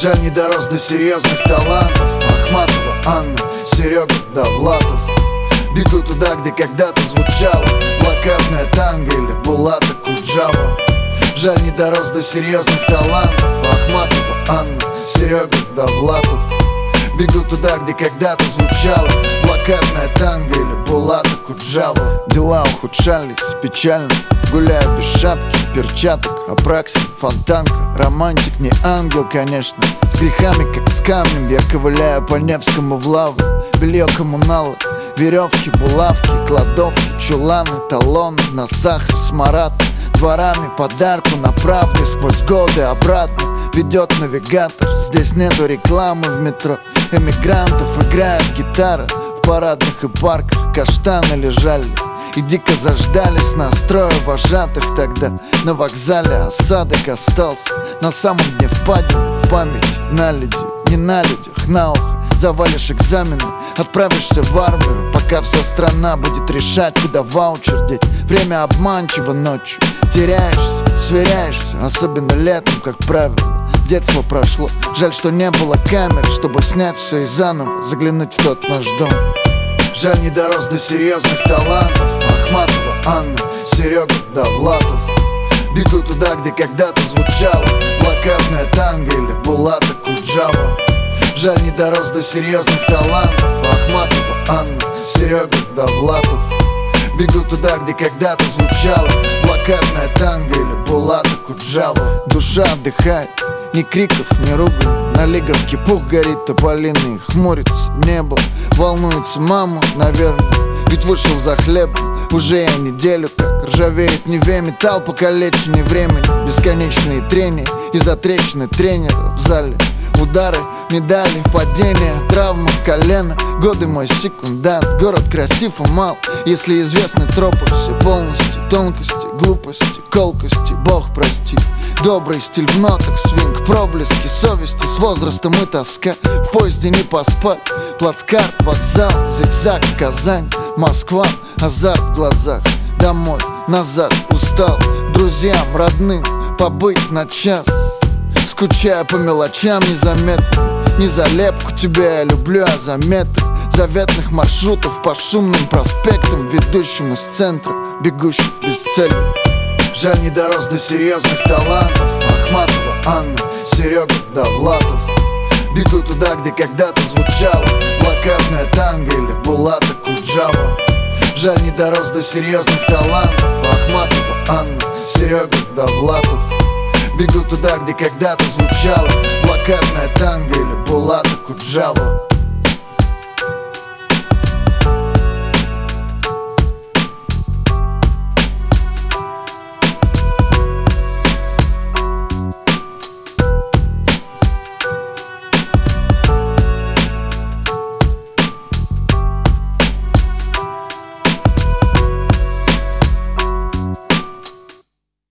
Жаль, не дорос до серьезных талантов. Ахматова Анна, Серега Довлатов. Бегу туда, где когда-то звучало плакатная танго или Булата Куджава. Жаль, не дорос до серьезных талантов. Ахматова Анна, Серега Довлатов. Бегу туда, где когда-то звучало плакатная танго или Булата Куджава. Дела ухудшались печально. Гуляю без шапки, перчаток, Апраксин, Фонтанка. Романтик не ангел, конечно. С грехами, как с камнем, я ковыляю по Невскому в лаву. Белье коммунала, веревки, булавки, кладовки, чуланы, талоны на сахар, смарад. Дворами подарку на правде сквозь годы обратно ведет навигатор. Здесь нету рекламы в метро. Эмигрантов играет гитара. В парадных и парках каштаны лежали и дико заждались настроя вожатых. Тогда на вокзале осадок остался. На самом дне впадины в память на люди, не на людях, на ухо. Завалишь экзамены, отправишься в армию, пока вся страна будет решать, куда ваучер деть. Время обманчиво ночью, теряешься, сверяешься, особенно летом, как правило. Детство прошло, жаль, что не было камер, чтобы снять все и заново заглянуть в тот наш дом. Жаль, не дорос до серьезных талантов. Ахматова Анна, Серега Довлатов. Бегу туда, где когда-то звучало плакатная танго или Булата Куджава. Жаль, не дорос до серьезных талантов. Ахматова Анна, Серега Довлатов. Бегу туда, где когда-то звучало плакатная танго или Булата Куджава. Душа отдыхает, ни криков, ни ругань. На лиговке пух горит тополиный, хмурится небо. Волнуется мама, наверное, ведь вышел за хлебом. Уже я неделю как ржавеет Неве металл, покалеченный временем. Бесконечные трения из-за трещины тренера в зале. Удары, медали, падения, травма колена. Годы мой секундант. Город красив и мал, если известны тропы все полностью. Тонкости, глупости, колкости, Бог прости. Добрый стиль в нотах, свинг, проблески совести. С возрастом и тоска, в поезде не поспать. Плацкарт, вокзал, зигзаг, Казань, Москва, азарт в глазах. Домой, назад, устал, друзьям, родным побыть на час. Скучаю по мелочам незаметно. Не за лепку тебя я люблю, а за метр заветных маршрутов по шумным проспектам, ведущим из центра, бегущих без цели. Жаль, не дорос до серьезных талантов. Ахматова Анна, Серега Довлатов. Бегу туда, где когда-то звучало плакатная танго или Булата Куджава. Жаль, не дорос до серьезных талантов. Ахматова Анна, Серега Довлатов. Бегу туда, где когда-то звучало плакатная танго или Булата Куджава.